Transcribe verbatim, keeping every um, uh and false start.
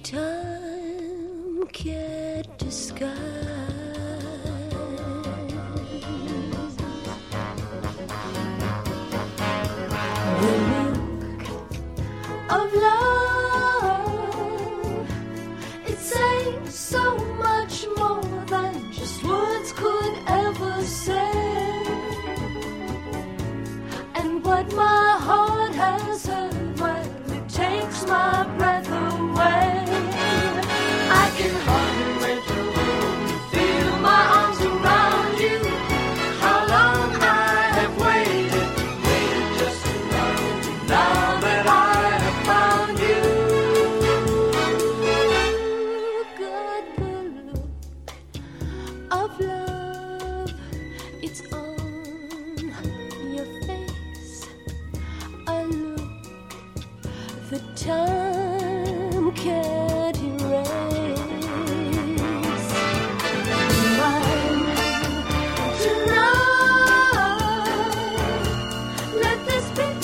time can't disguise the look of love. It says so much more than just words could ever say. And what my heart has heard, well, it takes my breath away. I can hardly wait to feel my arms around you. How long I have waited, waited just to know. Now that I have found you, got the look of love. It's on your face. A look the time can't erase. Mine tonight. Let this be